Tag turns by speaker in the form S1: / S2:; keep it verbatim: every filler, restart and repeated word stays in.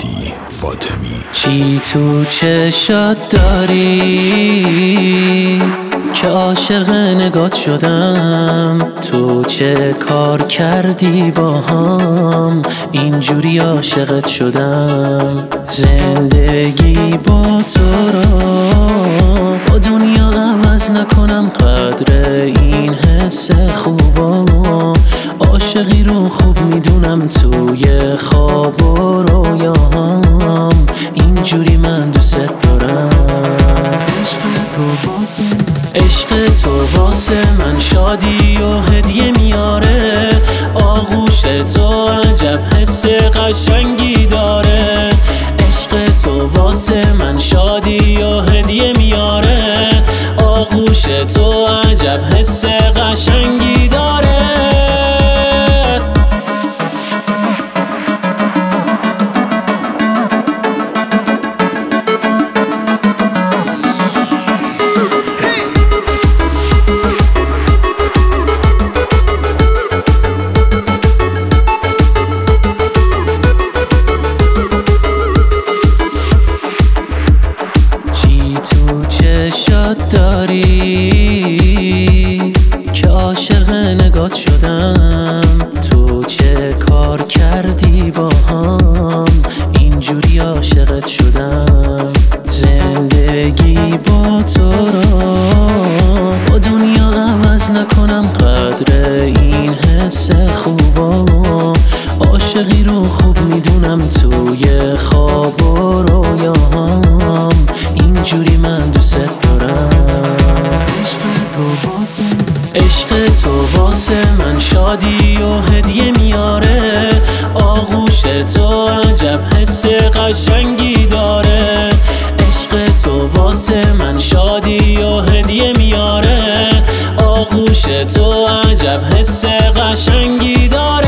S1: علی فاطمی.
S2: چی تو چشات داری که عاشق نگات شدم؟ تو چه کار کردی با هم اینجوری عاشقت شدم؟ زندگی با تو را با دنیا عوض نکنم، قدر این حس خوبا عاشقی رو خوب میدونم، توی خواب و رویاهام اینجوری من دوست دارم. عشق تو واسه من شادی و هدیه میاره، آغوش تو عجب حس قشنگی داره. عشق تو واسه من شادی و هدیه میاره، آغوش تو عجب حس قشنگی داره. چشات داری که عاشق نگات شدم؟ تو چه کار کردی با هم اینجوری عاشقت شدم؟ زندگی با تو را با دنیا عوض نکنم، قدر این حس خوبا عاشقی رو خوب میدونم، توی خواب و رویاهام اینجوری من دوست دارم. عشق تو واسه من شادی و هدیه میاره، آغوش تو عجب حس قشنگی داره. عشق تو واسه من شادی و هدیه میاره، آغوش تو عجب حس قشنگی داره.